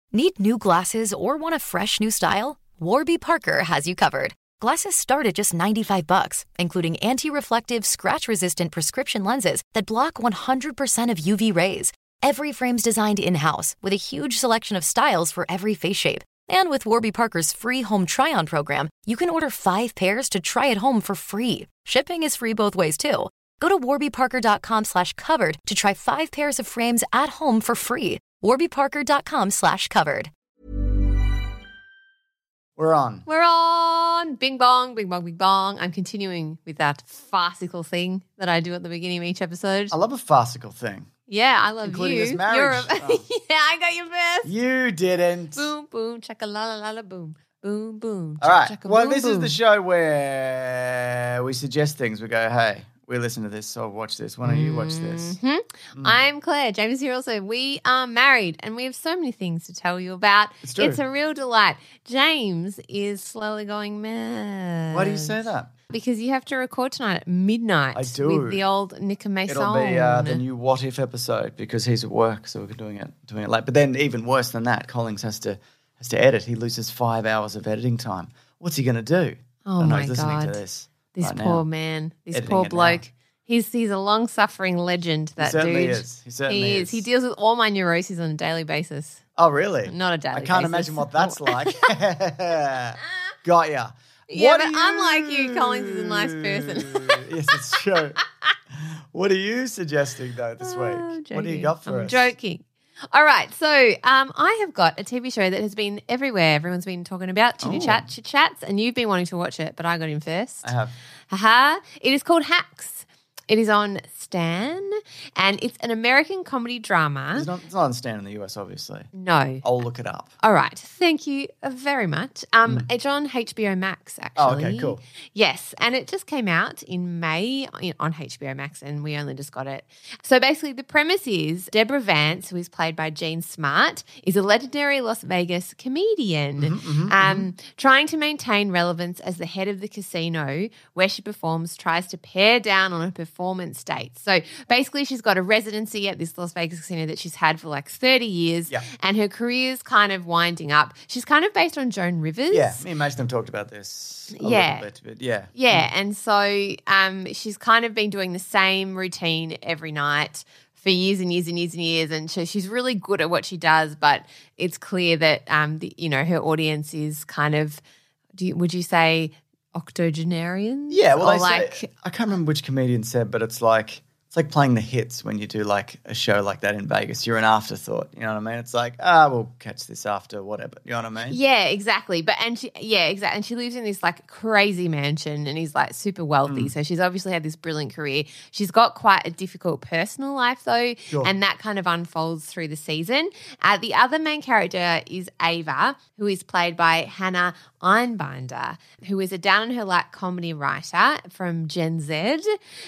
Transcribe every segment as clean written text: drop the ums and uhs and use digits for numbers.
Need new glasses or want a fresh new style? Warby Parker has you covered. Glasses start at just $95, including anti-reflective, scratch-resistant prescription lenses that block 100% of UV rays. Every frame's designed in-house with a huge selection of styles for every face shape. And with Warby Parker's free home try-on program, you can order 5 pairs to try at home for free. Shipping is free both ways, too. Go to warbyparker.com/covered to try 5 pairs of frames at home for free. warbyparker.com/covered. We're on. We're on. Bing bong, bing bong, bing bong. I'm continuing with that farcical thing that I do at the beginning of each episode. I love a farcical thing. Yeah, I love Including you. this marriage. Yeah, I got you first. You didn't. Boom, boom, chaka la la la la boom. Boom, boom. All right. Chaka, Well, boom, this is boom. the show where we suggest things. We go, hey, we listen to this, so watch this. Why don't you watch this? I'm Claire. James here also. We are married and we have so many things to tell you about. It's true. It's a real delight. James is slowly going mad. Why do you say that? Because you have to record tonight at midnight. I do. With the old Nick and Mason. It'll be the new What If episode because he's at work, so we're doing it late. But then even worse than that, Collins has to edit. He loses 5 hours of editing time. What's he going to do? Oh, I know my he's listening God. to this. This right poor now. man, this Editing poor it bloke. now. He's a long-suffering legend, that He certainly dude. is. He certainly is. He deals with all my neuroses on a daily basis. Oh, really? Not a daily I can't basis. imagine what that's like. Got ya. Yeah, What but do unlike you, Collins is a nice person. Yes, it's true. What are you suggesting, though, this week? I'm What do you joking. got for I'm us? joking. All right, so I have got a TV show that has been everywhere. Everyone's been talking about Chit Chats, and you've been wanting to watch it, but I got in first. I have. Haha. It is called Hacks. It is on Stan, and it's an American comedy drama. It's not on Stan in the US, obviously. No. I'll look it up. All right. Thank you very much. It's on HBO Max, actually. Oh, okay, cool. Yes, and it just came out in May on HBO Max, and we only just got it. So basically the premise is Deborah Vance, who is played by Jean Smart, is a legendary Las Vegas comedian trying to maintain relevance as the head of the casino where she performs, tries to pare down on her performance dates. So basically she's got a residency at this Las Vegas casino that she's had for like 30 years and her career's kind of winding up. She's kind of based on Joan Rivers. Yeah, me and Mason have talked about this a little bit. But yeah. Yeah, and so she's kind of been doing the same routine every night for years and years and years and years, and so she's really good at what she does, but it's clear that, her audience is kind of, would you say octogenarians? Yeah, well, Or they like, say, I can't remember which comedian said, but it's like playing the hits when you do like a show like that in Vegas. You're an afterthought, you know what I mean? It's like, we'll catch this after whatever, you know what I mean? yeah, exactly. Exactly. And she lives in this like crazy mansion and is like super wealthy. So she's obviously had this brilliant career. She's got quite a difficult personal life though, and that kind of unfolds through the season. The other main character is Ava, who is played by Hannah Einbinder, who is a down-on-her-luck comedy writer from Gen Z.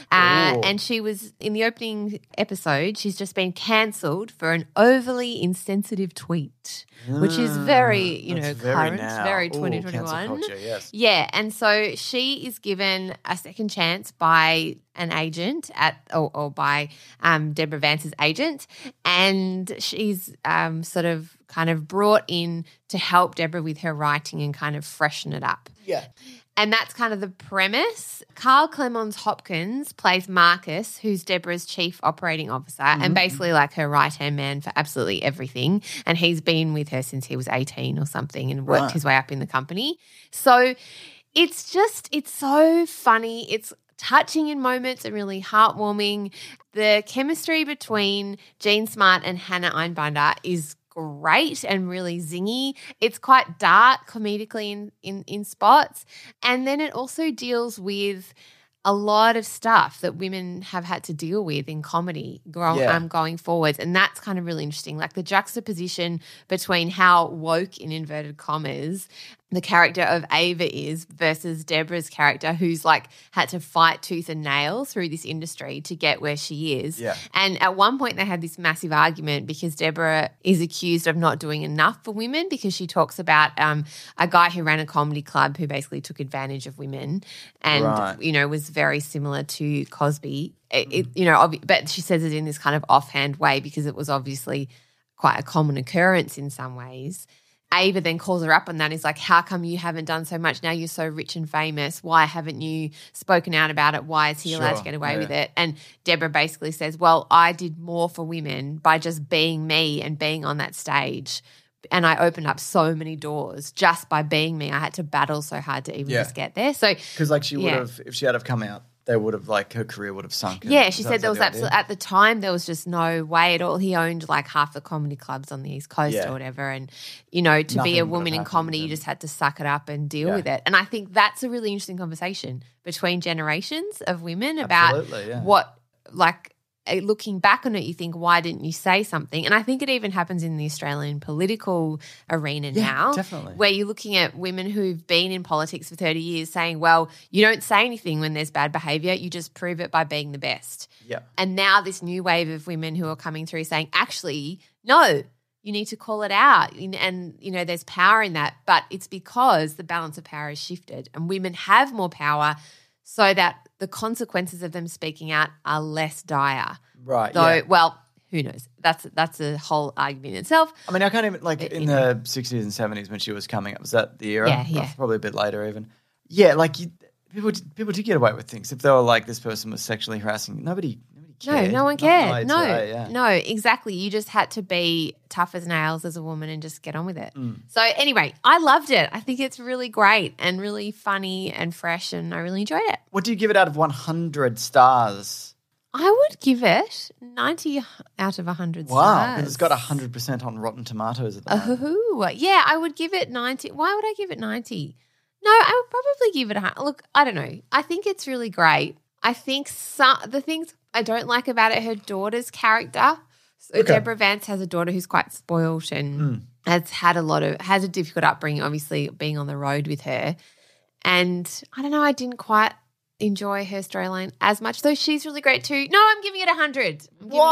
And she was, in the opening episode, she's just been cancelled for an overly insensitive tweet, which is very, That's very current, now. very Ooh, 2021. cancel culture, yes. Yeah, and so she is given a second chance by an agent or by Deborah Vance's agent, and she's sort of kind of brought in to help Deborah with her writing and kind of freshen it up. Yeah. And that's kind of the premise. Carl Clemons Hopkins plays Marcus, who's Deborah's chief operating officer and basically like her right-hand man for absolutely everything. And he's been with her since he was 18 or something and worked his way up in the company. So it's so funny. It's touching in moments and really heartwarming. The chemistry between Jean Smart and Hannah Einbinder is great and really zingy. It's quite dark comedically in spots. And then it also deals with a lot of stuff that women have had to deal with in comedy going forwards. And that's kind of really interesting. Like the juxtaposition between how woke, in inverted commas, the character of Ava is versus Deborah's character, who's like had to fight tooth and nail through this industry to get where she is. Yeah. And at one point they had this massive argument because Deborah is accused of not doing enough for women because she talks about a guy who ran a comedy club who basically took advantage of women and, was very similar to Cosby. But she says it in this kind of offhand way because it was obviously quite a common occurrence in some ways. Ava then calls her up on that. He's like, how come you haven't done so much? Now you're so rich and famous. Why haven't you spoken out about it? Why is he allowed to get away with it? And Deborah basically says, well, I did more for women by just being me and being on that stage. And I opened up so many doors just by being me. I had to battle so hard to even just get there. So because like she would have, if she had have come out, they would have like her career would have sunk. Yeah, she said there was absolutely at the time there was just no way at all. He owned like half the comedy clubs on the East Coast or whatever, and to Nothing be a would woman have in comedy, you just had to suck it up and deal with it. And I think that's a really interesting conversation between generations of women about what looking back on it, you think, why didn't you say something? And I think it even happens in the Australian political arena now, definitely. where you're looking at women who've been in politics for 30 years saying, well, you don't say anything when there's bad behaviour, you just prove it by being the best. Yeah. And now this new wave of women who are coming through saying, actually, no, you need to call it out. And, there's power in that. But it's because the balance of power has shifted and women have more power so that the consequences of them speaking out are less dire. Right. Though, well, who knows? That's a whole argument in itself. I mean, I can't even in the 60s and 70s when she was coming up. Was that the era? Yeah. Probably a bit later even. Yeah, people did get away with things. If they were like, this person was sexually harassing, nobody cared. No one cared. No, No, exactly. You just had to be tough as nails as a woman and just get on with it. So anyway, I loved it. I think it's really great and really funny and fresh, and I really enjoyed it. What do you give it out of 100 stars? I would give it 90 out of 100 stars. Wow, because it's got 100% on Rotten Tomatoes at the moment. Yeah, I would give it 90. Why would I give it 90? No, I would probably give it 100. Look, I don't know. I think it's really great. I think the things I don't like about it, her daughter's character. So Deborah Vance has a daughter who's quite spoilt and has a difficult upbringing, obviously being on the road with her. And I don't know, I didn't quite enjoy her storyline as much, though she's really great too. No, I'm giving it 100.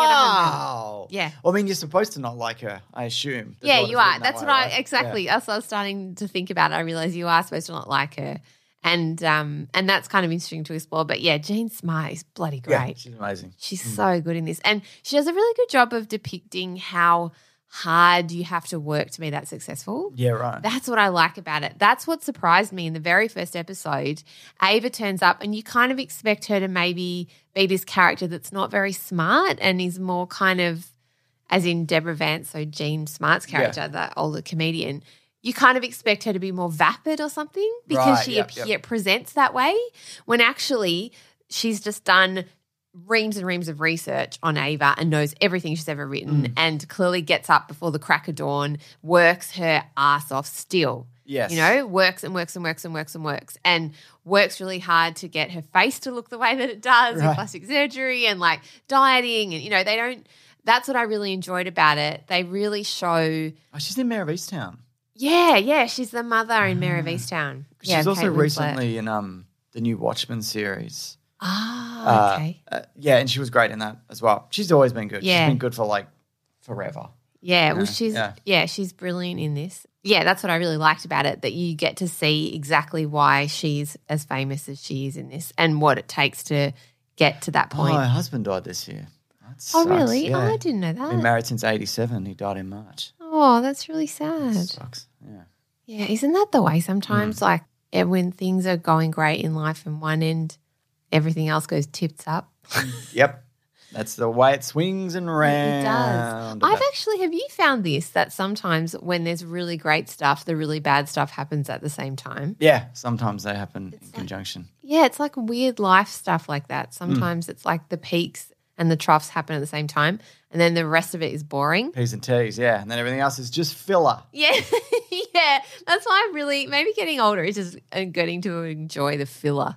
Wow. Yeah. Well, I mean, you're supposed to not like her, I assume. Yeah, you are. That's what exactly. That's what I was starting to think about. I realised you are supposed to not like her. And that's kind of interesting to explore. But yeah, Jean Smart is bloody great. Yeah, she's amazing. She's so good in this. And she does a really good job of depicting how hard you have to work to be that successful. Yeah, right. That's what I like about it. That's what surprised me in the very first episode. Ava turns up and you kind of expect her to maybe be this character that's not very smart and is more kind of, as in Deborah Vance, so Jean Smart's character, the older comedian, you kind of expect her to be more vapid or something because she presents that way, when actually she's just done reams and reams of research on Ava and knows everything she's ever written and clearly gets up before the crack of dawn, works her ass off still. Yes. Works and works and works and works and works and works really hard to get her face to look the way that it does in plastic surgery and like dieting and, they don't – that's what I really enjoyed about it. They really show – Oh, she's in Mare of Easttown. Yeah, she's the mother in Mare of Easttown. She's also recently in the new Watchmen series. Ah, okay. And she was great in that as well. She's always been good. Yeah. She's been good for like forever. Yeah, well, she's brilliant in this. Yeah, that's what I really liked about it, that you get to see exactly why she's as famous as she is in this and what it takes to get to that point. Oh, her husband died this year. That Oh, sucks. really? Yeah. Oh, I didn't know that. Been married since 87. He died in March. Oh, that's really sad. That sucks. Yeah. Yeah, isn't that the way sometimes? Like when things are going great in life and one end, everything else goes tips up. Yep. That's the way it swings and round. It does. Have you found this, that sometimes when there's really great stuff, the really bad stuff happens at the same time? Yeah, sometimes they happen in conjunction. Yeah, it's like weird life stuff like that. Sometimes it's like the peaks and the troughs happen at the same time and then the rest of it is boring. P's and T's, yeah. And then everything else is just filler. Yeah, yeah. That's why I'm really, maybe getting older is just getting to enjoy the filler.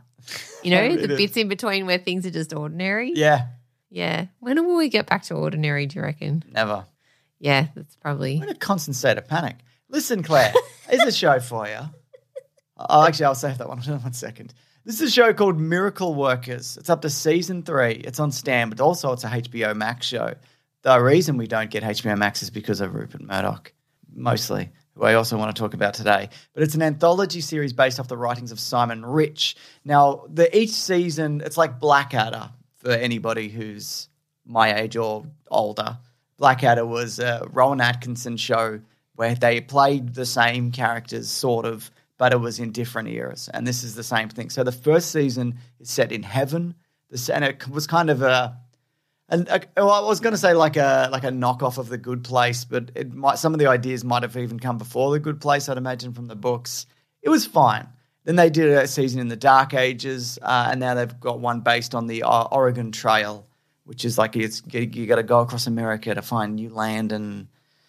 The bits in between where things are just ordinary. Yeah. Yeah. When will we get back to ordinary, do you reckon? Never. Yeah, that's probably. We're in a constant state of panic. Listen, Claire, here's a show for you. I'll save that one. 1 second. This is a show called Miracle Workers. It's up to season 3. It's on Stan, but also it's a HBO Max show. The reason we don't get HBO Max is because of Rupert Murdoch, mostly, who I also want to talk about today. But it's an anthology series based off the writings of Simon Rich. Now, each season, it's like Blackadder for anybody who's my age or older. Blackadder was a Rowan Atkinson show where they played the same characters, sort of, but it was in different eras. And this is the same thing. So the first season is set in heaven. And it was kind of I was going to say like a knockoff of The Good Place, but some of the ideas might have even come before The Good Place, I'd imagine, from the books. It was fine. Then they did a season in the Dark Ages, and now they've got one based on the Oregon Trail, which is like you got to go across America to find new land and,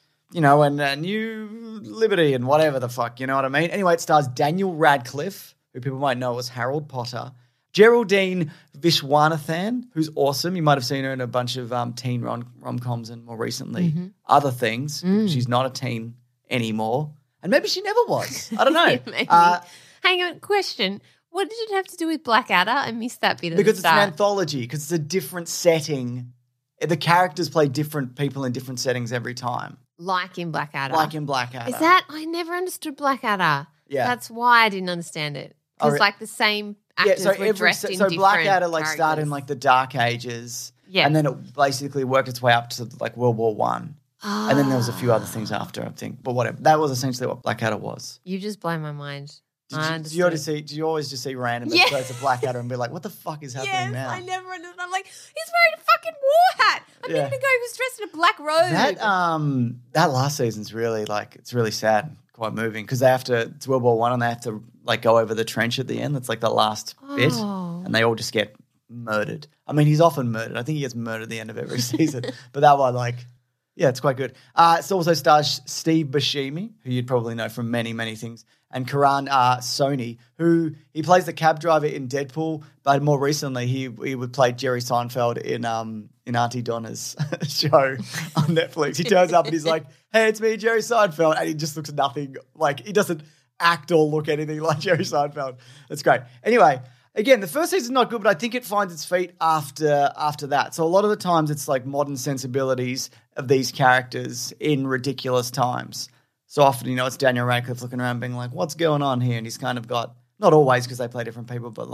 and new liberty and whatever the fuck, you know what I mean? Anyway, it stars Daniel Radcliffe, who people might know as Harold Potter, Geraldine Viswanathan, who's awesome. You might have seen her in a bunch of teen rom-coms and more recently other things. She's not a teen anymore. And maybe she never was. I don't know. Maybe. Hang on, question. What did it have to do with Blackadder? I missed that bit at because the start. It's an anthology, because it's a different setting. The characters play different people in different settings every time. Like in Blackadder. Is that – I never understood Blackadder. Yeah. That's why I didn't understand it. Because the same actors were dressed in different So Blackadder characters. started in the Dark Ages. Yeah. And then it basically worked its way up to World War One. Oh. And then there was a few other things after, I think. But whatever. That was essentially what Blackadder was. You just blow my mind. Do you always just see random episodes of Blackadder and be like, what the fuck is happening now? I never understood. I'm like, he's wearing a fucking war hat. I didn't even go, he was dressed in a black robe. That last season's really it's really sad, quite moving, because it's World War One and they have to go over the trench at the end. That's the last bit, and they all just get murdered. I mean, he's often murdered. I think he gets murdered at the end of every season, but that one, it's quite good. It also stars Steve Buscemi, who you'd probably know from many, many things, and Karan Soni, who he plays the cab driver in Deadpool, but more recently he would play Jerry Seinfeld in Auntie Donna's show on Netflix. He turns up and he's like, hey, it's me, Jerry Seinfeld, and he just looks nothing he doesn't act or look anything like Jerry Seinfeld. That's great. Anyway, again, the first season's not good, but I think it finds its feet after that. So a lot of the times it's modern sensibilities of these characters in ridiculous times. So often, it's Daniel Radcliffe looking around being like, what's going on here? And he's kind of got, not always because they play different people, but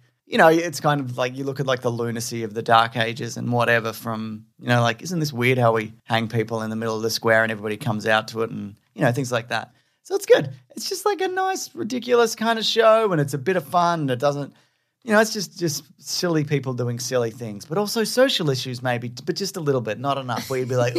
it's kind of you look at the lunacy of the Dark Ages and whatever from, isn't this weird how we hang people in the middle of the square and everybody comes out to it and, things like that. So it's good. It's just a nice, ridiculous kind of show, and it's a bit of fun, and it doesn't, it's just silly people doing silly things, but also social issues maybe, but just a little bit, not enough where you'd be like,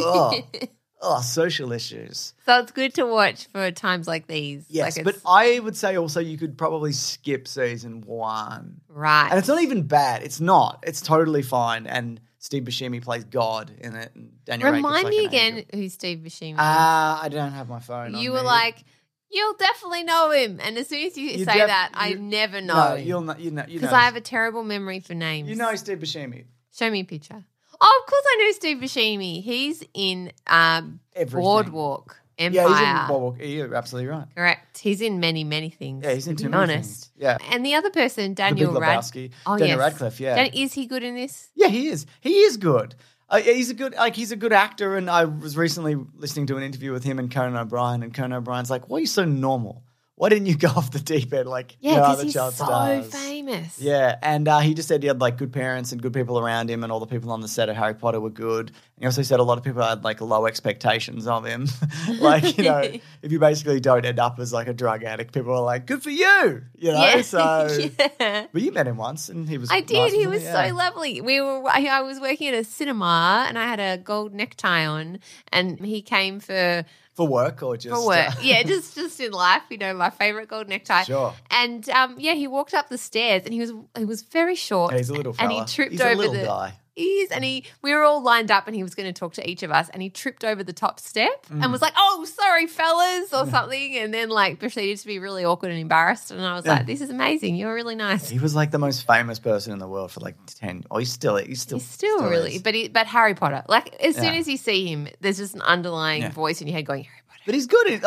social issues. So it's good to watch for times like these. Yes, but I would say also you could probably skip season 1. Right. And it's not even bad. It's not. It's totally fine. And Steve Buscemi plays God in it. And Daniel Remind me again who Steve Buscemi is. I don't have my phone on You were me. like, you'll definitely know him. And as soon as you say that, I never know. No, you'll know. Because I have a terrible memory for names. You know Steve Buscemi. Show me a picture. Oh, of course I know Steve Buscemi. He's in Boardwalk Empire. Yeah, he's in Boardwalk. You're absolutely right. Correct. He's in many, many things. Yeah, he's in too many things. Yeah. And the other person, Daniel Radcliffe. Oh, Daniel yes. Radcliffe, yeah. Is he good in this? Yeah, he is. He is good. He's a good actor, and I was recently listening to an interview with him and Conan O'Brien, and Conan O'Brien's like, why are you so normal? Why didn't you go off the deep end because he's child so stars? famous. Yeah, and he just said he had good parents and good people around him, and all the people on the set of Harry Potter were good. And he also said a lot of people had low expectations of him. If you basically don't end up as a drug addict, people are like, good for you, Yeah. So, yeah. But you met him once, and he was. I did. Nice, he was yeah. so lovely. I was working at a cinema, and I had a gold necktie on, and he came for work or just for work. Yeah, just in life. My favorite gold necktie. Sure. And he walked up the stairs, and he was very short. Yeah, he's a little fella. And he tripped he's over a little guy. He is, and we were all lined up, and he was going to talk to each of us, and he tripped over the top step and was like, "Oh, sorry, fellas," or something, and then proceeded to be really awkward and embarrassed. And I was like, "This is amazing. You're really nice." He was the most famous person in the world for 10. Oh, he's still really. Is. But Harry Potter. As soon as you see him, there's just an underlying voice in your head going, Harry Potter. But he's good.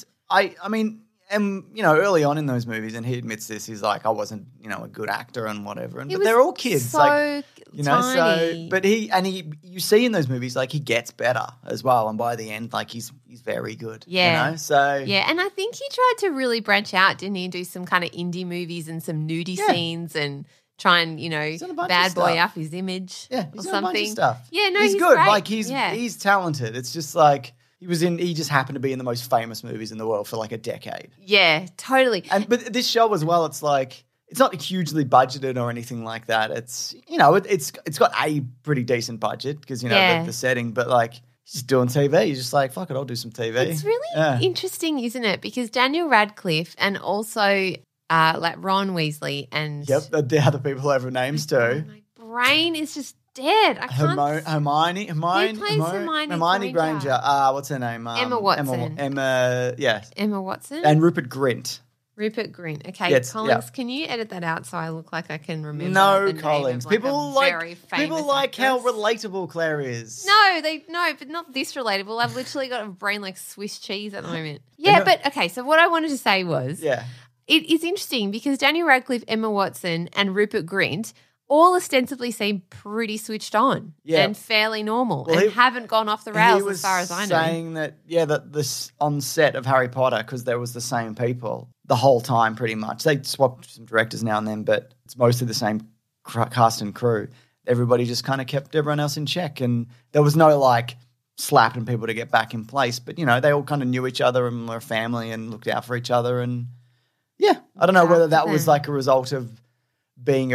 Early on in those movies, and he admits this, he's like, I wasn't, a good actor and whatever. But they're all kids. So tiny. But you see in those movies, he gets better as well. And by the end, he's very good. Yeah. Yeah, and I think he tried to really branch out, didn't he, and do some kind of indie movies and some nudie scenes and try and, in a bunch of bad boy stuff. up his image Yeah, or he's in something. a bunch of stuff. Yeah, no, he's he's good. great. Like Yeah. he's talented. It's just like he just happened to be in the most famous movies in the world for like a decade. Yeah, totally. But this show as well, it's like it's not hugely budgeted or anything like that. It's it's got a pretty decent budget because Yeah. the setting, but like he's just doing TV. He's just like, fuck it, I'll do some TV. It's really interesting, isn't it? Because Daniel Radcliffe and also like Ron Weasley and Yep, the other people who have names too. my brain is just dead. I can't. Hermione Hermione Granger. Granger? What's her name? Emma Watson. Emma, yes. Emma Watson And Rupert Grint. Rupert Grint. Okay, Yes, Collins, yeah. can you edit that out so I look like I can remember? No, the name Collins. of, like, People a very famous like how actress? relatable Claire is. No, but not this relatable. I've literally got a brain like Swiss cheese at the moment. Yeah, no- but okay. So what I wanted to say was, Yeah. it is interesting because Daniel Radcliffe, Emma Watson, and Rupert Grint all ostensibly seem pretty switched on Yeah. and fairly normal Well, and he- haven't gone off the He rails was as far as I know. saying that that this on set of Harry Potter because there was the same people the whole time pretty much. They swapped some directors now and then, but it's mostly the same cast and crew. Everybody just kind of kept everyone else in check, and there was no like slapping people to get back in place. But they all kind of knew each other and were a family and looked out for each other. And yeah, I don't know whether that was like a result of being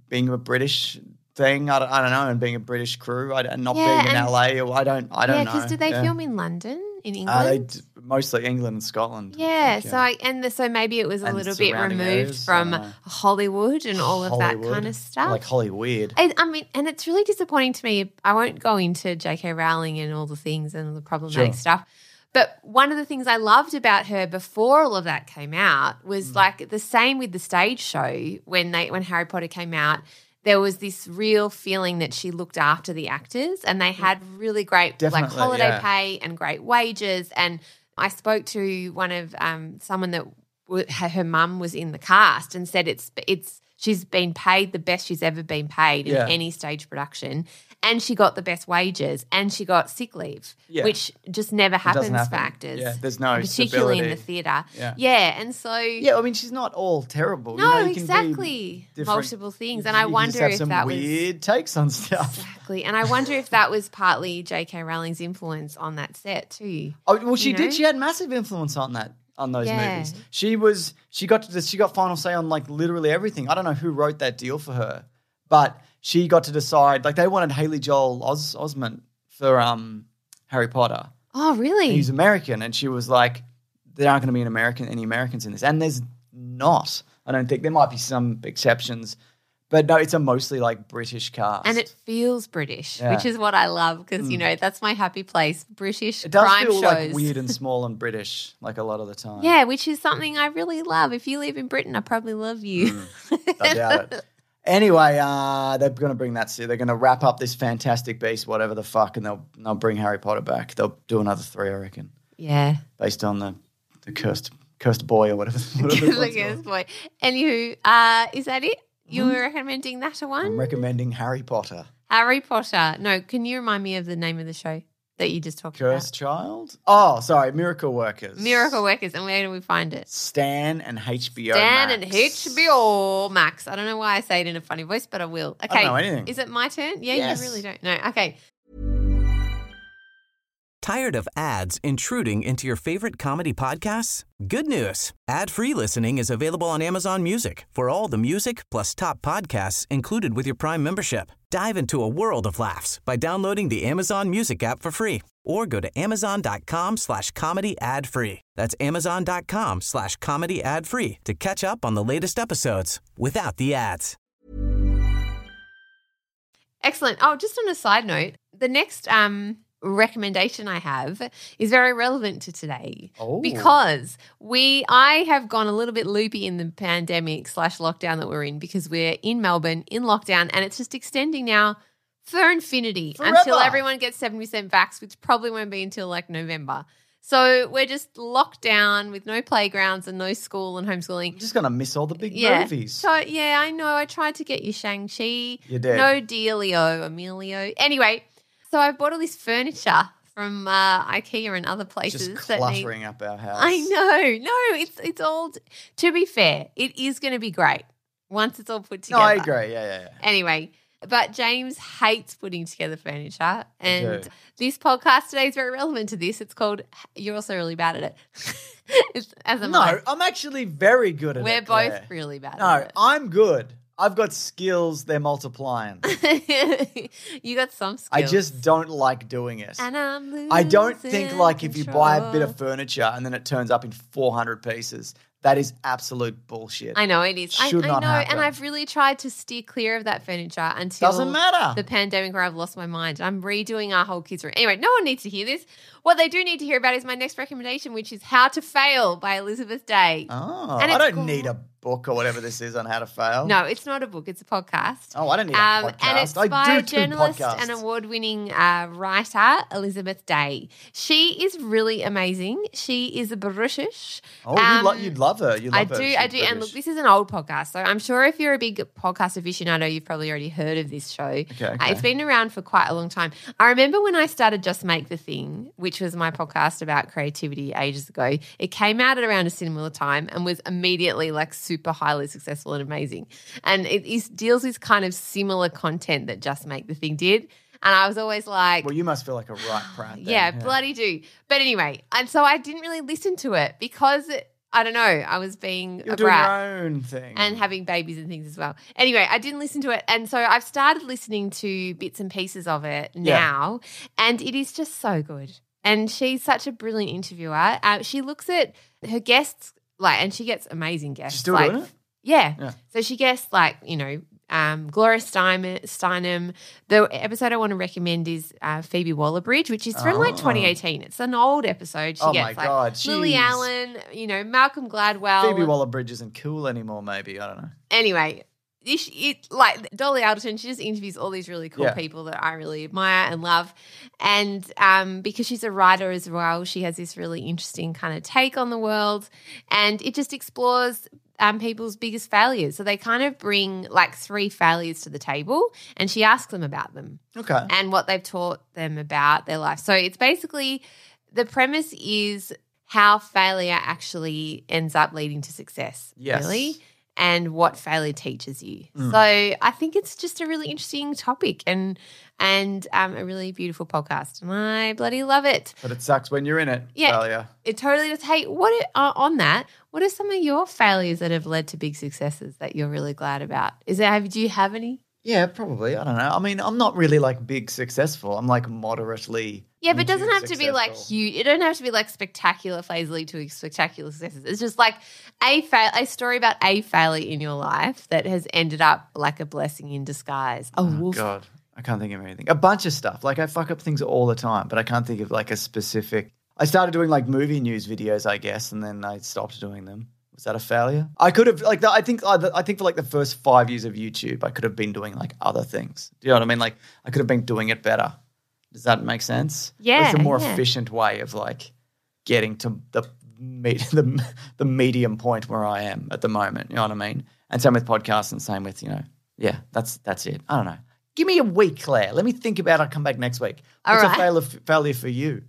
a British thing. I don't know, and being a British crew and not being in and- LA. Or I don't know. Yeah, because did they film in London, in England? Mostly England and Scotland. Yeah, I think, so maybe it was a And little bit surrounding removed areas, from I don't know. Hollywood and all of that Hollywood. kind of stuff. Like Hollywood. I mean, and it's really disappointing to me. I won't go into J.K. Rowling and all the things and the problematic Sure. stuff. But one of the things I loved about her before all of that came out was like the same with the stage show when Harry Potter came out. There was this real feeling that she looked after the actors and they had really great like Definitely, holiday yeah. pay and great wages. And I spoke to one of someone that her mum was in the cast and said she's been paid the best she's ever been paid in Yeah. any stage production, and she got the best wages and she got sick leave, Yeah. which just never happens doesn't for happen. actors. Yeah, there's no particularly in the stability. theatre. Yeah. And so Yeah, I mean, she's not all terrible. no, you can be exactly, different- multiple things, and I you wonder just have if some that was weird takes on stuff. exactly, and I wonder if that was partly J.K. Rowling's influence on that set too. Oh, well, she You did. know? She had massive influence on those Yeah. movies. She got final say on like literally everything. I don't know who wrote that deal for her, but she got to decide. Like they wanted Haley Joel Osment for Harry Potter. Oh, really? He's American, and she was like, "There aren't going to be any Americans in this," and there's not. I don't think there might be some exceptions, but no, it's a mostly like British cast, And it feels British, Yeah. which is what I love because, that's my happy place, British it does crime feel shows. like weird and small and British, like a lot of the time. Yeah, which is something I really love. If you live in Britain, I probably love you. I doubt it. Anyway, they're going to bring that. They're going to wrap up this Fantastic Beast, whatever the fuck, and they'll bring Harry Potter back. They'll do another 3, I reckon, Yeah. based on the cursed boy or whatever. Look it's at called. this boy. Anywho, is that it? You were recommending that one? I'm recommending Harry Potter. Harry Potter. No, can you remind me of the name of the show that you just talked Cursed Child? Oh, sorry, Miracle Workers. about? Miracle Workers. And where do we find it? Stan and HBO Dan Max. and HBO Max. I don't know why I say it in a funny voice, but I will. Okay. don't know anything. Is it my turn? Yeah, Yes. you really don't. No. Okay. Tired of ads intruding into your favorite comedy podcasts? Good news. Ad-free listening is available on Amazon Music for all the music plus top podcasts included with your Prime membership. Dive into a world of laughs by downloading the Amazon Music app for free or go to amazon.com/comedy ad-free. That's amazon.com/comedy ad-free to catch up on the latest episodes without the ads. Excellent. Oh, just on a side note, the next recommendation I have is very relevant to today because I have gone a little bit loopy in the pandemic / lockdown that we're in because we're in Melbourne in lockdown and it's just extending now for infinity until everyone gets 70% vax, which probably won't be until like November. So we're just locked down with no playgrounds and no school and homeschooling. I'm just going to miss all the big Yeah. movies. So, yeah, I know. I tried to get you Shang-Chi. You did. No dealio, Emilio. Anyway, so I bought all this furniture from IKEA and other places. Just that need- cluttering up our house. I know. No, it's all, to be fair, it is going to be great. once it's all put No, together. I agree. Yeah. Anyway, but James hates putting together furniture. And do. this podcast today is very relevant to this. It's called You're Also Really Bad at It. As am No, I. I'm actually very good at We're it. both Claire. really bad No, at I'm good. I've got skills. They're multiplying. it. You got some skills. I just don't like doing it. And I'm losing I don't think like if you buy a bit control. of furniture and then it turns up in 400 pieces, that is absolute bullshit. I know it is. Should I not know, happen. and I've really tried to steer clear of that furniture until Doesn't matter. the pandemic where I've lost my mind. I'm redoing our whole kids' room. Anyway, no one needs to hear this. What they do need to hear about is my next recommendation, which is How to Fail by Elizabeth Day. Oh, And I it's don't need a book or whatever this is on how to fail. No, it's not a book. It's a podcast. Oh, I don't need a podcast. And it's I by do two journalist podcasts. and award-winning writer Elizabeth Day. She is really amazing. She is a British. Oh, you'd love her. You love her. I do. And look, this is an old podcast, so I'm sure if you're a big podcast aficionado, you've probably already heard of this show. Okay. It's been around for quite a long time. I remember when I started Just Make the Thing, which was my podcast about creativity ages ago. It came out at around a similar time and was immediately like super highly successful and amazing. And it deals with kind of similar content that Just Make the Thing did. And I was always like, Well, you must feel like a right prat. Then. yeah, bloody do. But anyway, and so I didn't really listen to it because I don't know, I was being You're a doing brat your own thing. and having babies and things as well. Anyway, I didn't listen to it. And so I've started listening to bits and pieces of it now, and it is just so good. And she's such a brilliant interviewer. She looks at her guests, and she gets amazing guests. She's still doing it? Yeah. So she gets Gloria Steinem. The episode I want to recommend is Phoebe Waller-Bridge, which is from 2018. It's an old episode. She Oh gets my God, Lily jeez. Allen, Malcolm Gladwell. Phoebe Waller-Bridge isn't cool anymore, maybe. I don't know. Anyway, Dolly Alderton, she just interviews all these really cool people that I really admire and love. And because she's a writer as well, she has this really interesting kind of take on the world. And it just explores people's biggest failures. So they kind of bring 3 failures to the table and she asks them about them. Okay. And what they've taught them about their life. So it's basically, the premise is how failure actually ends up leading to success. Yes. Really. And what failure teaches you. So I think it's just a really interesting topic and a really beautiful podcast. And I bloody love it. But it sucks when you're in it. Yeah. Failure. It totally does. Hey, on that, what are some of your failures that have led to big successes that you're really glad about? Do you have any? Yeah, probably. I don't know. I mean, I'm not really big successful. I'm moderately. Yeah, but it doesn't have to be successful. huge. It don't have to be spectacular failures lead to spectacular successes. It's just a story about a failure in your life that has ended up like a blessing in disguise. Oh, God. I can't think of anything. A bunch of stuff. I fuck up things all the time, but I can't think of a specific. I started doing movie news videos, I guess, and then I stopped doing them. Was that a failure? I could have I think for the first 5 years of YouTube, I could have been doing other things. Do you know what I mean? I could have been doing it better. Does that make sense? Yeah, It's a more yeah. efficient way of getting to the medium point where I am at the moment. You know what I mean? And same with podcasts and same with that's it. I don't know. Give me a week, Claire. Let me think about it. I'll come back next week. What's All a failure for you?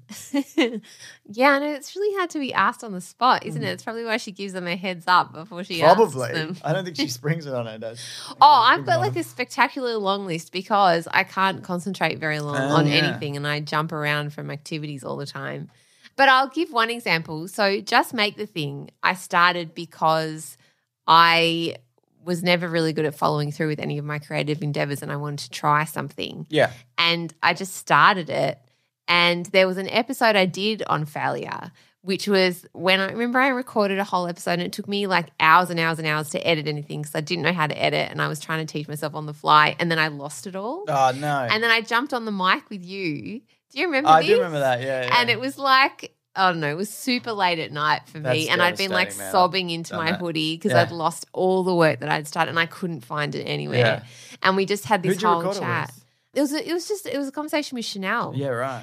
Yeah, I know. It's really hard to be asked on the spot, isn't it? It's probably why she gives them a heads up before she asks Probably. them. I don't think she springs it on her, does. Oh, I've got a spectacular long list because I can't concentrate very long on anything and I jump around from activities all the time. But I'll give one example. So Just Make the Thing, I started because I was never really good at following through with any of my creative endeavors and I wanted to try something. Yeah. And I just started it. And there was an episode I did on failure, which was when I recorded a whole episode and it took me hours and hours and hours to edit anything because I didn't know how to edit and I was trying to teach myself on the fly and then I lost it all. Oh, no. And then I jumped on the mic with you. Do you remember I this? do remember that, yeah. And it was I don't know, it was super late at night for me. That's And I'd been devastating, man. sobbing into Done my that. hoodie because Yeah. I'd lost all the work that I'd started and I couldn't find it anywhere. Yeah. And we just had this Who'd you whole record it chat. with? It was a conversation with Chanel. Yeah, right.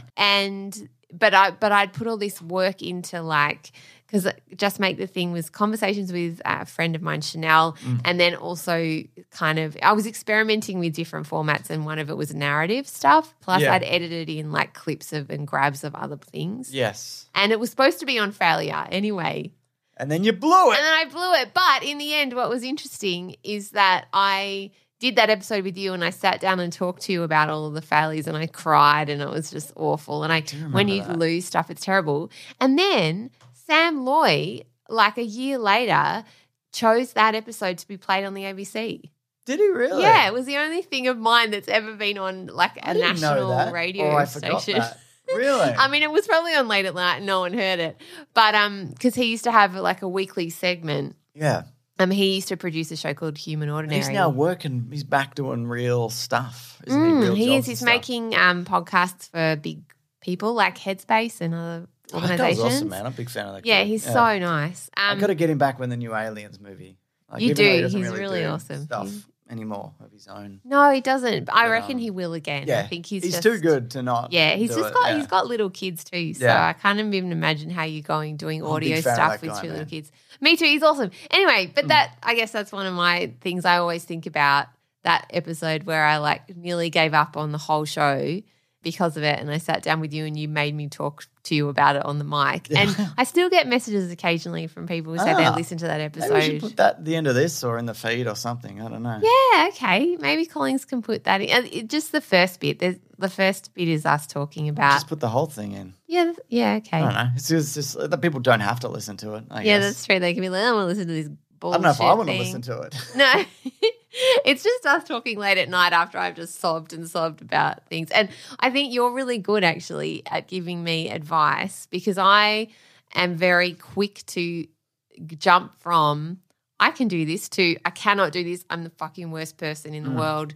But I'd put all this work into because Just Make the Thing was conversations with a friend of mine, Chanel, and then also I was experimenting with different formats and one of it was narrative stuff. Plus Yeah. I'd edited in clips and grabs of other things. Yes. And it was supposed to be on failure anyway. And then you blew it. And then I blew it. But in the end, what was interesting is that I did that episode with you and I sat down and talked to you about all of the failures and I cried and it was just awful. And when you lose stuff, it's terrible. And then Sam Loy, like a year later, chose that episode to be played on the ABC. Did he really? Yeah, it was the only thing of mine that's ever been on like a national radio station. That. Really? I mean, it was probably on late at night and no one heard it. But because he used to have like a weekly segment. Yeah. He used to produce a show called Human Ordinary. He's now working. He's back doing real stuff, isn't he? Real he jobs is. He's and stuff. making podcasts for big people like Headspace and other organizations. That was awesome, man. I'm a big fan of that guy. Yeah, he's so nice. I got to get him back when the new Aliens movie. Like, you even though he do. doesn't He's really really do awesome. Stuff anymore of his own. No, he doesn't. I reckon he will again. Yeah, I think he's just too good to not. Yeah, he's do just it. got Yeah. he's got little kids too. So Yeah. I can't even imagine how you're doing I'm a audio big fan of stuff that with guy, two little man. kids. Me too. He's awesome. Anyway, but I guess that's one of my things I always think about, that episode where I like nearly gave up on the whole show because of it, and I sat down with you and you made me talk to you about it on the mic. And I still get messages occasionally from people who say they listen to that episode. Maybe we should put that at the end of this or in the feed or something. I don't know. Yeah, okay. Maybe Collins can put that in. Just the first bit. The first bit is us talking about. Just put the whole thing in. Yeah, okay. I don't know. It's just that people don't have to listen to it. I Yeah, guess. that's true. They can be like, I want to listen to this I bullshit don't know if I want to thing. listen to it. No. It's just us talking late at night after I've just sobbed and sobbed about things. And I think you're really good actually at giving me advice, because I am very quick to jump from I can do this to I cannot do this. I'm the fucking worst person in the world.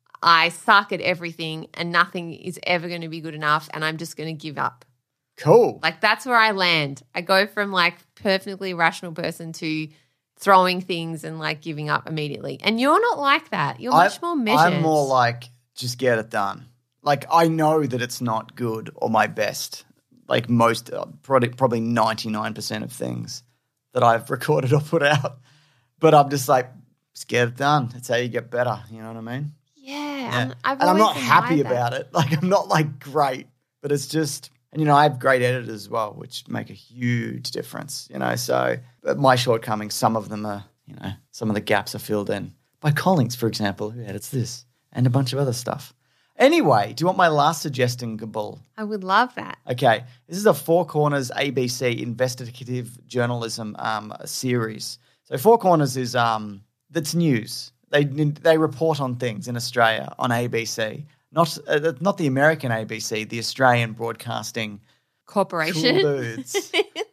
I suck at everything and nothing is ever going to be good enough and I'm just going to give up. Cool. Like that's where I land. I go from like perfectly rational person to throwing things and like giving up immediately. And you're not like that. You're much more measured. I'm more like just get it done. Like I know that it's not good or my best. Like most, probably 99% of things that I've recorded or put out. But I'm just like, just get it done. That's how you get better. You know what I mean? Yeah. And I'm not happy admired about it. Like I'm not like great, but it's just, and you know, I have great editors as well, which make a huge difference, you know. So but my shortcomings, some of them are, you know, some of the gaps are filled in by Collins, for example, who edits this and a bunch of other stuff. Anyway, do you want my last suggestion, Gabul? I would love that. Okay, this is a Four Corners ABC investigative journalism series. So Four Corners is that's news. They report on things in Australia on ABC, not the American ABC, the Australian Broadcasting Corporation. Cool dudes.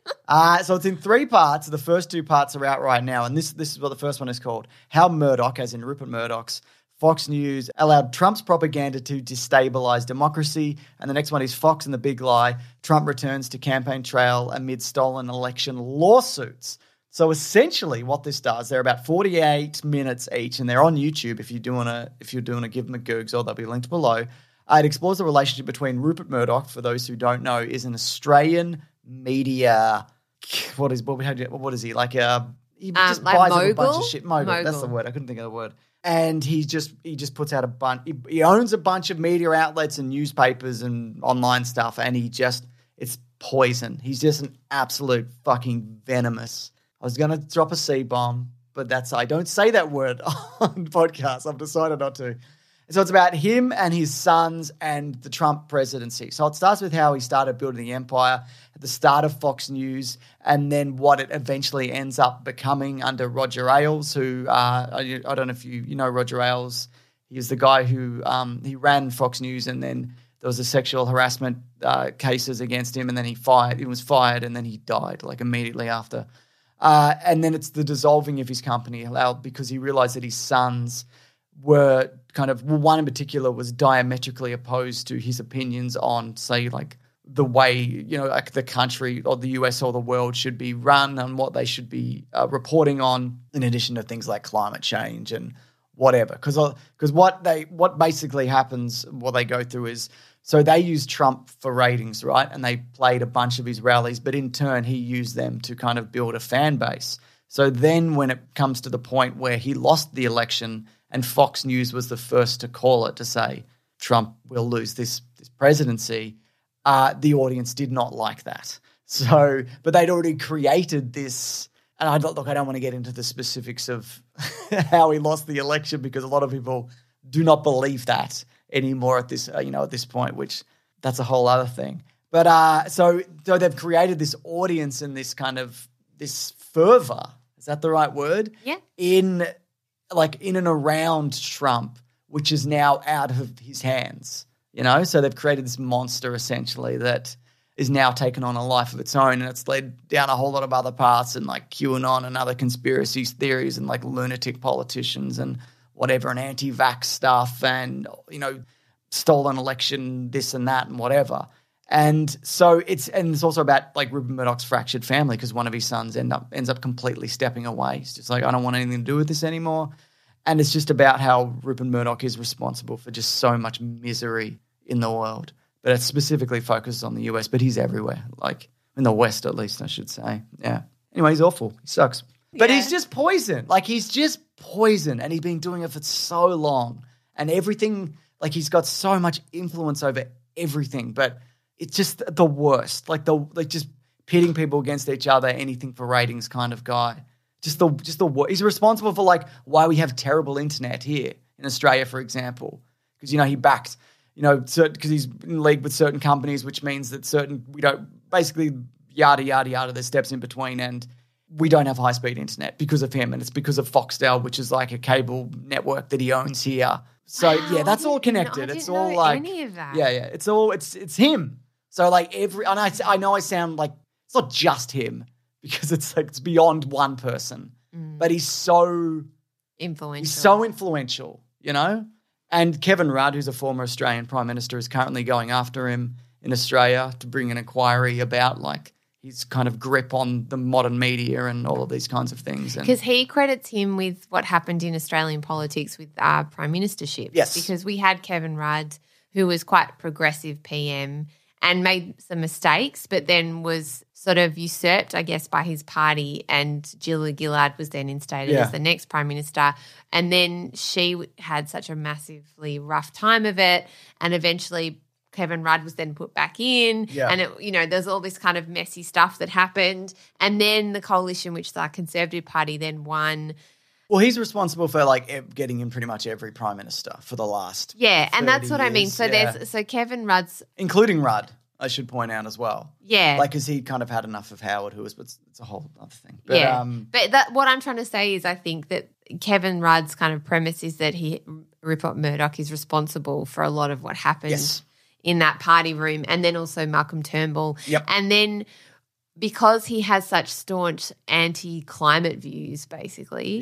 So it's in 3 parts. The first 2 parts are out right now, and this is what the first one is called: How Murdoch, as in Rupert Murdoch's Fox News, allowed Trump's propaganda to destabilize democracy. And the next one is Fox and the Big Lie: Trump returns to campaign trail amid stolen election lawsuits. So essentially what this does, they're about 48 minutes each, and they're on YouTube if you're doing a give them a Google, they'll be linked below. It explores the relationship between Rupert Murdoch, for those who don't know, is an Australian media, what is he? Like he just like buys up a bunch mogul? of shit. Mogul, that's the word. I couldn't think of the word. And he just puts out a bunch. He owns a bunch of media outlets and newspapers and online stuff, and it's poison. He's just an absolute fucking venomous. I was going to drop a C-bomb, but I don't say that word on podcasts. I've decided not to. So it's about him and his sons and the Trump presidency. So it starts with how he started building the empire at the start of Fox News, and then what it eventually ends up becoming under Roger Ailes, who I don't know if you know Roger Ailes. He was the guy who he ran Fox News, and then there was a sexual harassment cases against him, and then he was fired, and then he died like immediately after. And then it's the dissolving of his company because he realized that his sons were one in particular was diametrically opposed to his opinions on, say, like the way, you know, like the country or the US or the world should be run and what they should be reporting on, in addition to things like climate change and whatever. Because what basically happens, what they go through is, so they used Trump for ratings, right? And they played a bunch of his rallies, but in turn he used them to kind of build a fan base. So then when it comes to the point where he lost the election and Fox News was the first to call it, to say Trump will lose this presidency, the audience did not like that. So, but they'd already created this and I don't want to get into the specifics of how he lost the election because a lot of people do not believe that anymore at this, at this point, which that's a whole other thing. But so they've created this audience and this kind of this fervor. Is that the right word? Yeah. In and around Trump, which is now out of his hands. So they've created this monster essentially that is now taken on a life of its own, and it's led down a whole lot of other paths and like QAnon and other conspiracy theories and like lunatic politicians and whatever and anti-vax stuff and, stolen election, this and that and whatever. And so it's also about like Rupert Murdoch's fractured family because one of his sons ends up completely stepping away. He's just like, I don't want anything to do with this anymore. And it's just about how Rupert Murdoch is responsible for just so much misery in the world. But it specifically focuses on the US, but he's everywhere, like in the West at least, I should say. Yeah. Anyway, he's awful. He sucks. But he's just poison. Like he's just poison, and he's been doing it for so long. And everything, like he's got so much influence over everything, but it's just the worst. Like just pitting people against each other, anything for ratings kind of guy. Just the worst. He's responsible for like why we have terrible internet here in Australia, for example, because he backed. Because he's in league with certain companies, which means that we don't, basically yada, yada, yada, there's steps in between, and we don't have high-speed internet because of him, and it's because of Foxtel, which is like a cable network that he owns here. So, yeah, that's all connected. I it's didn't all know like, any of that. Yeah, it's him. So, like, and I know I sound like, it's not just him, because it's like, it's beyond one person, but he's so influential. He's so influential, And Kevin Rudd, who's a former Australian Prime Minister, is currently going after him in Australia to bring an inquiry about like his kind of grip on the modern media and all of these kinds of things. Because he credits him with what happened in Australian politics with our prime ministership. Yes. Because we had Kevin Rudd, who was quite progressive PM and made some mistakes, but then was sort of usurped, I guess, by his party, and Gilla Gillard was then instated as the next Prime Minister. And then she had such a massively rough time of it, and eventually Kevin Rudd was then put back in, and there's all this kind of messy stuff that happened. And then the coalition, which the Conservative Party then won. Well, he's responsible for like getting in pretty much every Prime Minister for the last and that's what years. I mean. So so Kevin Rudd's, including Rudd, I should point out as well. Yeah. Like, because he kind of had enough of Howard, but it's a whole other thing. But, but what I'm trying to say is I think that Kevin Rudd's kind of premise is that Rupert Murdoch is responsible for a lot of what happened in that party room, and then also Malcolm Turnbull. Yep. And then because he has such staunch anti-climate views, basically,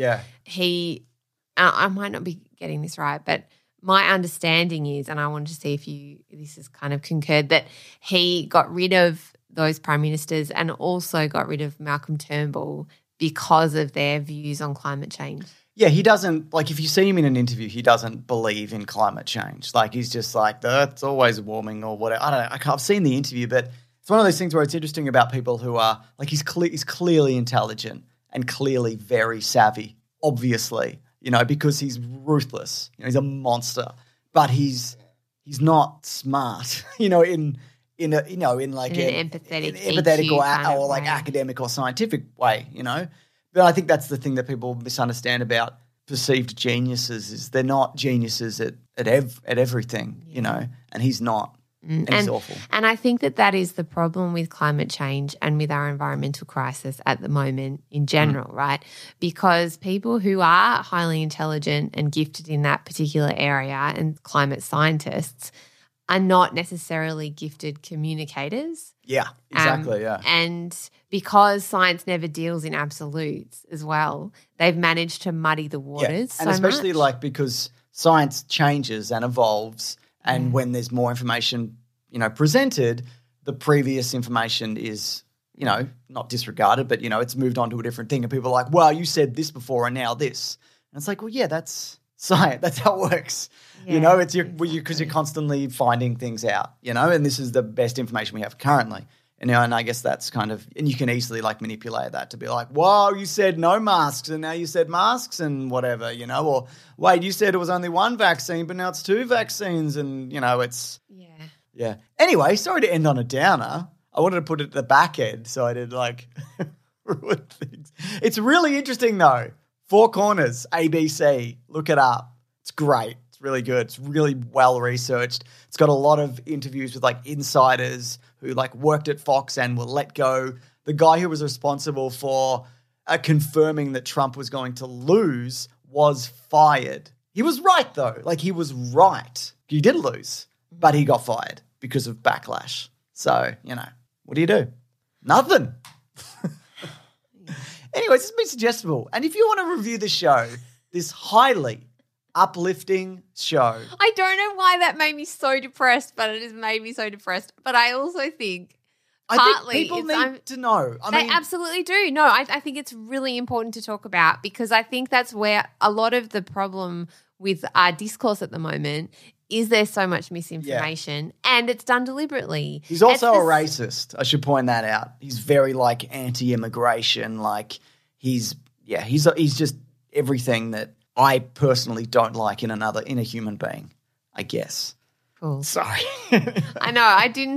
I might not be getting this right, but my understanding is, and I wanted to see if this is kind of concurred, that he got rid of those prime ministers and also got rid of Malcolm Turnbull because of their views on climate change. Yeah, he doesn't, like if you see him in an interview, he doesn't believe in climate change. Like he's just like, it's always warming or whatever. I don't know. I've seen the interview, but it's one of those things where it's interesting about people who are, like he's clearly intelligent and clearly very savvy, obviously. Because he's ruthless. He's a monster, but he's not smart. In an empathetic or like academic or scientific way. But I think that's the thing that people misunderstand about perceived geniuses is they're not geniuses at everything. And he's not. And he's awful. And I think that is the problem with climate change and with our environmental crisis at the moment in general, right? Because people who are highly intelligent and gifted in that particular area and climate scientists are not necessarily gifted communicators. Yeah, exactly, And because science never deals in absolutes as well, they've managed to muddy the waters so and especially much. Because science changes and evolves. And when there's more information, presented, the previous information is, not disregarded, but, it's moved on to a different thing. And people are like, well, you said this before and now this. And it's like, well, yeah, that's science. That's how it works. Yeah. It's because you're constantly finding things out, and this is the best information we have currently. And I guess that's kind of, and you can easily like manipulate that to be like, whoa, you said no masks and now you said masks and whatever, or wait, you said it was only one vaccine, but now it's two vaccines and, it's. Yeah. Anyway, sorry to end on a downer. I wanted to put it at the back end so I didn't like ruin things. It's really interesting, though. Four Corners, ABC. Look it up. It's great. It's really good. It's really well researched. It's got a lot of interviews with like insiders who like worked at Fox and were let go. The guy who was responsible for confirming that Trump was going to lose was fired. He was right, though. Like, he was right. He did lose, but he got fired because of backlash. So, what do? Nothing. Anyways, it's been suggestible. And if you want to review the show, this highly uplifting show. I don't know why that made me so depressed, but it has made me so depressed. But I also think partly people need to know. They absolutely do. No, I think it's really important to talk about because I think that's where a lot of the problem with our discourse at the moment is there's so much misinformation and it's done deliberately. He's also a racist. I should point that out. He's very like anti-immigration. Like he's just everything that I personally don't like in a human being, I guess. Cool. Sorry. I know.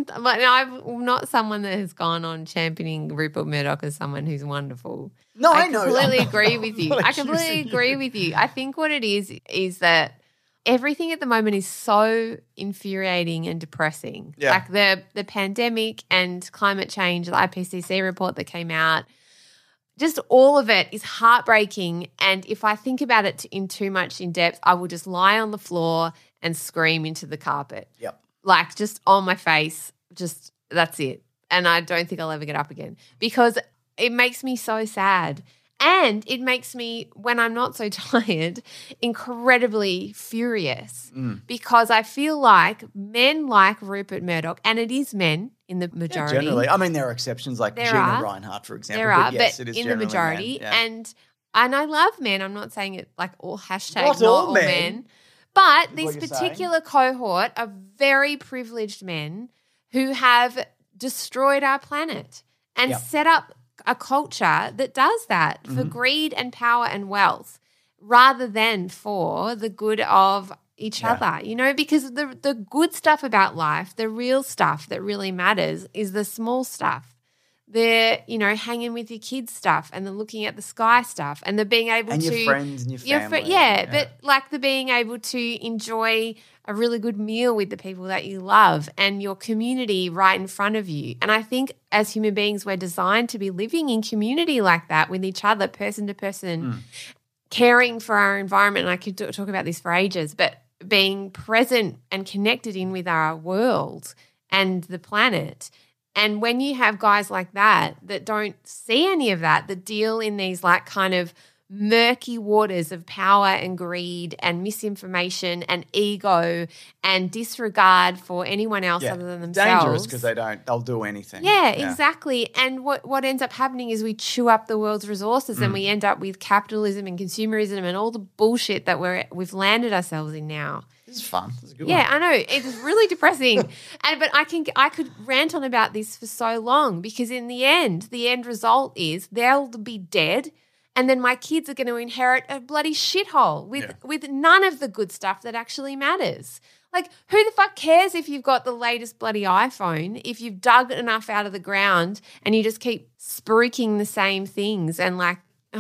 I'm not someone that has gone on championing Rupert Murdoch as someone who's wonderful. No, I know. I completely agree with you. I completely agree with you. I think what it is that everything at the moment is so infuriating and depressing. Yeah. Like the pandemic and climate change, the IPCC report that came out, just all of it is heartbreaking. And if I think about it in too much in depth, I will just lie on the floor and scream into the carpet. Yep. Like just on my face, just that's it. And I don't think I'll ever get up again because it makes me so sad. And it makes me, when I'm not so tired, incredibly furious because I feel like men like Rupert Murdoch, and it is men in the majority. Yeah, generally. I mean, there are exceptions like Gina Reinhardt, for example. There are, yes, but it is in the majority. Men. Yeah. And I love men. I'm not saying it like all hashtag Not all men. But Is this what you're particular cohort of very privileged men who have destroyed our planet and set up a culture that does that for greed and power and wealth rather than for the good of each other, because the good stuff about life, the real stuff that really matters is the small stuff. The, hanging with your kids stuff and the looking at the sky stuff and the being able and to. And your friends and your family. But like the being able to enjoy a really good meal with the people that you love and your community right in front of you. And I think as human beings, we're designed to be living in community like that with each other, person to person, caring for our environment. And I could talk about this for ages, but being present and connected in with our world and the planet. And when you have guys like that don't see any of that deal in these like kind of murky waters of power and greed and misinformation and ego and disregard for anyone else other than themselves. Dangerous because they'll do anything. Yeah, exactly. And what ends up happening is we chew up the world's resources and we end up with capitalism and consumerism and all the bullshit that we've landed ourselves in now. This is fun. This is a good one. one. I know. It's really depressing. But I could rant on about this for so long because in the end result is they'll be dead and then my kids are going to inherit a bloody shithole with none of the good stuff that actually matters. Like, who the fuck cares if you've got the latest bloody iPhone, if you've dug enough out of the ground and you just keep spruiking the same things and like,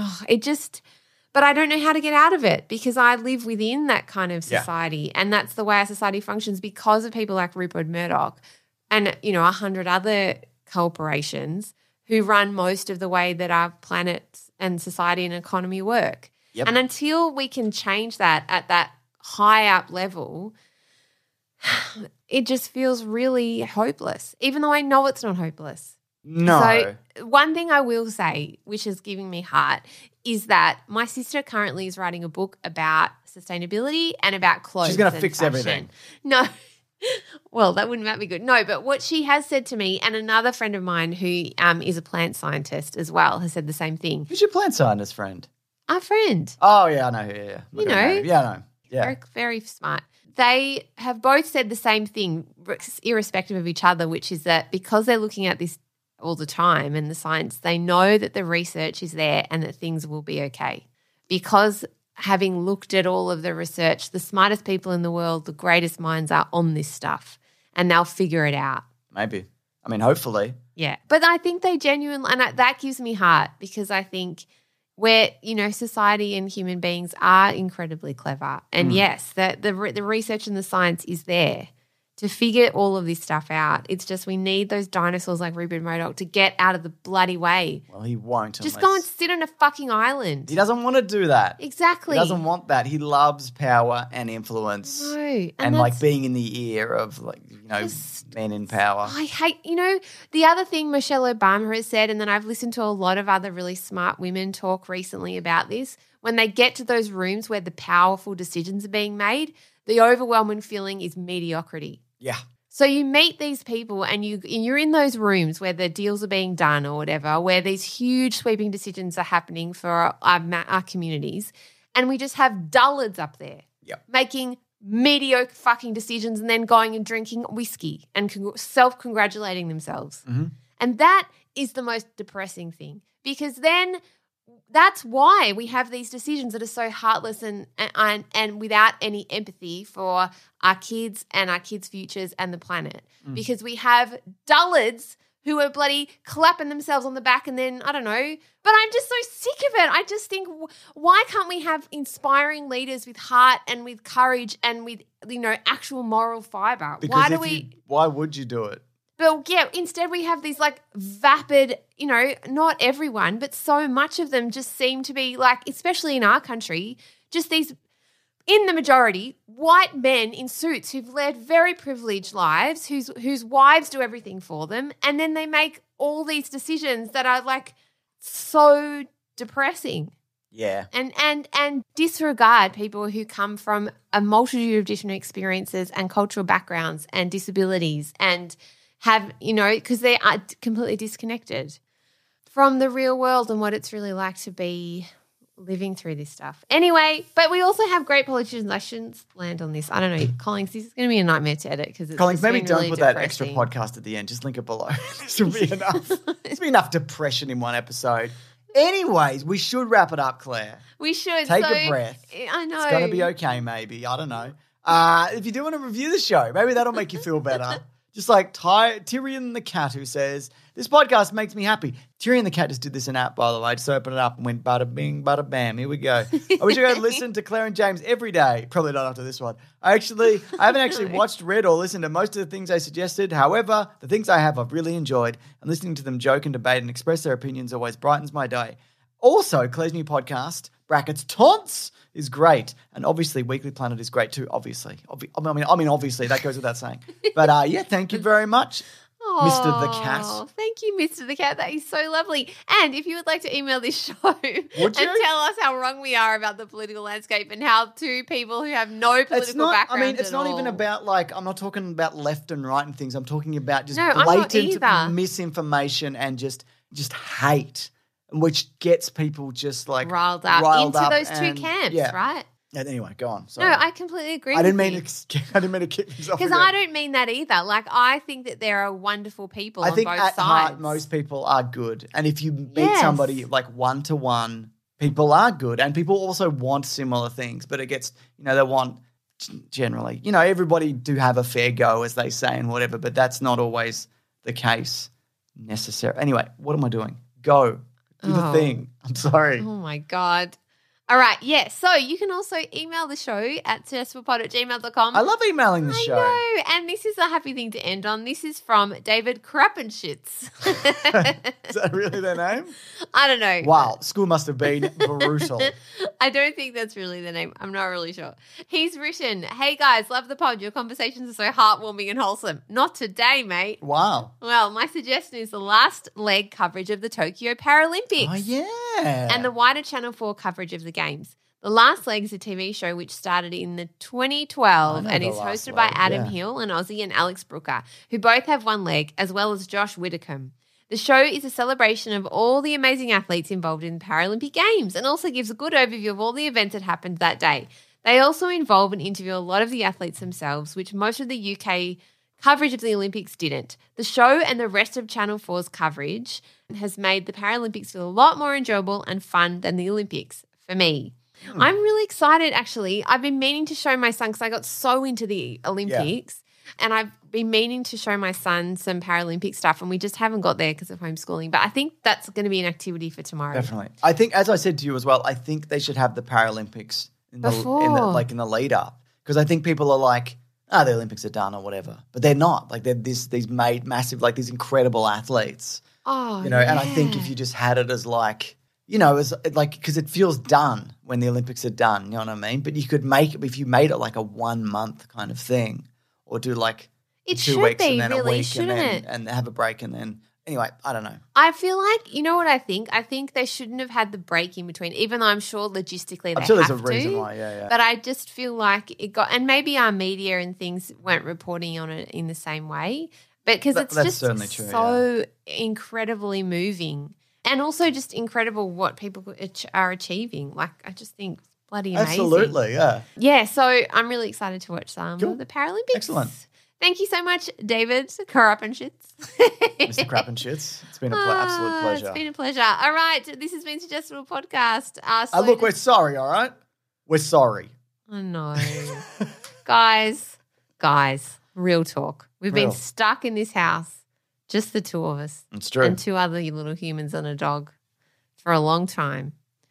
but I don't know how to get out of it because I live within that kind of society and that's the way our society functions because of people like Rupert Murdoch and, 100 other corporations who run most of the way that our planet and society and economy work. Yep. And until we can change that at that high up level, it just feels really hopeless, even though I know it's not hopeless. No. So one thing I will say, which is giving me heart, is that my sister currently is writing a book about sustainability and about clothes. She's going to fix everything. No. Well, that wouldn't be good. No, but what she has said to me, and another friend of mine who is a plant scientist as well, has said the same thing. Who's your plant scientist friend? Our friend. Oh, yeah, I know. Yeah. You know. Yeah, I know. Yeah. Very, very smart. They have both said the same thing, irrespective of each other, which is that because they're looking at this all the time and the science, they know that the research is there and that things will be okay. Because having looked at all of the research, the smartest people in the world, the greatest minds are on this stuff and they'll figure it out. Maybe. I mean, hopefully. Yeah. But I think they genuinely, and that gives me heart because I think where, you know, society and human beings are incredibly clever. And yes, the research and the science is there to figure all of this stuff out. It's just we need those dinosaurs like Rupert Murdoch to get out of the bloody way. Well, he won't. Just go and sit on a fucking island. He doesn't want to do that. Exactly. He doesn't want that. He loves power and influence. No. And like being in the ear of, like, you know, men in power. I hate, you know, the other thing Michelle Obama has said, and then I've listened to a lot of other really smart women talk recently about this, when they get to those rooms where the powerful decisions are being made, the overwhelming feeling is mediocrity. Yeah. So you meet these people and you're in those rooms where the deals are being done or whatever, where these huge sweeping decisions are happening for our communities, and we just have dullards up there making mediocre fucking decisions and then going and drinking whiskey and self-congratulating themselves. Mm-hmm. And that is the most depressing thing, because then that's why we have these decisions that are so heartless and without any empathy for our kids and our kids' futures and the planet. Because we have dullards who are bloody clapping themselves on the back and then, I don't know, but I'm just so sick of it. I just think, why can't we have inspiring leaders with heart and with courage and with, you know, actual moral fiber? Because why would you do it? But yeah, instead we have these like vapid, you know, not everyone, but so much of them just seem to be like, especially in our country, just these, in the majority, white men in suits who've led very privileged lives, whose wives do everything for them, and then they make all these decisions that are like so depressing. Yeah. And disregard people who come from a multitude of different experiences and cultural backgrounds and disabilities and have, you know, because they are completely disconnected from the real world and what it's really like to be living through this stuff. Anyway, but we also have great politicians. I shouldn't land on this. I don't know. Collings, this is going to be a nightmare to edit because it's Collings, maybe don't really put depressing. that extra podcast at the end. Just link it below. This will be enough. This will be enough depression in one episode. Anyways, we should wrap it up, Claire. We should. Take a breath. I know. It's going to be okay, maybe. I don't know. If you do want to review the show, maybe that'll make you feel better. Just like Tyrion the cat who says, this podcast makes me happy. Tyrion the cat just did this in app, by the way. I just opened it up and went bada bing, bada bam. Here we go. I wish I could listen to Claire and James every day. Probably not after this one. I haven't actually watched, read, or listened to most of the things they suggested. However, the things I have I've really enjoyed, and listening to them joke and debate and express their opinions always brightens my day. Also, Claire's new podcast, brackets Taunts, is great. And obviously, Weekly Planet is great too, obviously. I mean, obviously, that goes without saying. But yeah, thank you very much, Mr. the Cat. Thank you, Mr. the Cat. That is so lovely. And if you would like to email this show and tell us how wrong we are about the political landscape and how two people who have no political background I mean, it's not even about like, I'm not talking about left and right and things. I'm talking about just blatant misinformation and just hate, which gets people just like riled up into those two camps, right? Anyway, go on. Sorry. No, I completely agree. I didn't mean to kick things off. Because I don't mean that either. Like, I think that there are wonderful people on both sides. I think at heart, most people are good. And if you meet somebody like one-to-one, people are good. And people also want similar things. But it gets, you know, they want generally, you know, everybody do have a fair go, as they say, and whatever. But that's not always the case necessarily. Anyway, what am I doing? Go. Do the thing. I'm sorry. Oh, my God. All right, yes. So you can also email the show at successfulpod@gmail.com. I love emailing the show. I know, and this is a happy thing to end on. This is from David Krappenschitz. Is that really their name? I don't know. Wow, school must have been brutal. I don't think that's really the name. I'm not really sure. He's written, hey guys, love the pod. Your conversations are so heartwarming and wholesome. Not today, mate. Wow. Well, my suggestion is the last leg coverage of the Tokyo Paralympics. Oh, yeah. And the wider Channel 4 coverage of the Games. The Last Leg is a TV show which started in the 2012 and is hosted by Adam Hill, an Aussie, and Alex Brooker, who both have one leg, as well as Josh Widdicombe. The show is a celebration of all the amazing athletes involved in the Paralympic Games and also gives a good overview of all the events that happened that day. They also involve and interview a lot of the athletes themselves, which most of the UK coverage of the Olympics didn't. The show and the rest of Channel 4's coverage has made the Paralympics feel a lot more enjoyable and fun than the Olympics. For me. I'm really excited, actually. I've been meaning to show my son because I got so into the Olympics. And I've been meaning to show my son some Paralympic stuff, and we just haven't got there because of homeschooling. But I think that's going to be an activity for tomorrow. Definitely. I think, as I said to you as well, I think they should have the Paralympics in the lead up, because I think people are like, the Olympics are done or whatever, but they're not. Like they're these made massive, like these incredible athletes. Oh, and I think if you just had it as like, as like, because it feels done when the Olympics are done, you know what I mean? But you could make it, if you made it like a 1 month kind of thing, or do like it 2 should weeks be, and then really, a week shouldn't it? and have a break and then, anyway, I don't know. I feel like, you know what I think? I think they shouldn't have had the break in between, even though I'm sure logistically they have to. There's a reason why, yeah. But I just feel like it got, and maybe our media and things weren't reporting on it in the same way, but because it's just certainly true, so incredibly moving, and also just incredible what people are achieving. Like, I just think it's bloody amazing. Absolutely, yeah. Yeah, so I'm really excited to watch some of the Paralympics. Excellent. Thank you so much, David Krappenschitz. Mr. Krappenschitz. It's been an absolute pleasure. It's been a pleasure. All right, this has been Suggestible Podcast. Look, we're sorry, all right? We're sorry. I know. Guys, real talk. We've been stuck in this house, just the two of us. It's true. And 2 other little humans and a dog for a long time.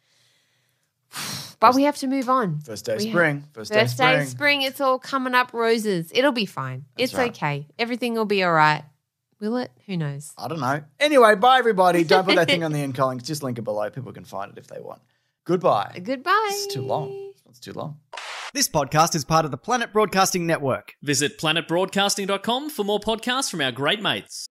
But we have to move on. First day of spring. First day of spring. It's all coming up roses. It'll be fine. It's okay. Everything will be all right. Will it? Who knows? I don't know. Anyway, bye, everybody. Don't put that thing on the end, Collins. Just link it below. People can find it if they want. Goodbye. Goodbye. It's too long. It's too long. This podcast is part of the Planet Broadcasting Network. Visit planetbroadcasting.com for more podcasts from our great mates.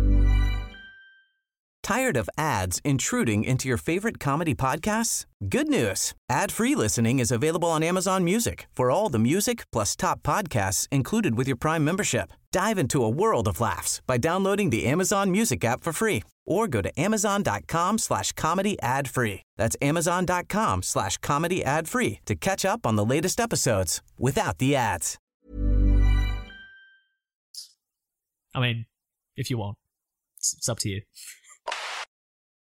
Tired of ads intruding into your favorite comedy podcasts? Good news. Ad-free listening is available on Amazon Music for all the music plus top podcasts included with your Prime membership. Dive into a world of laughs by downloading the Amazon Music app for free or go to amazon.com/comedy ad-free. That's amazon.com/comedy ad-free to catch up on the latest episodes without the ads. I mean, if you want. It's up to you.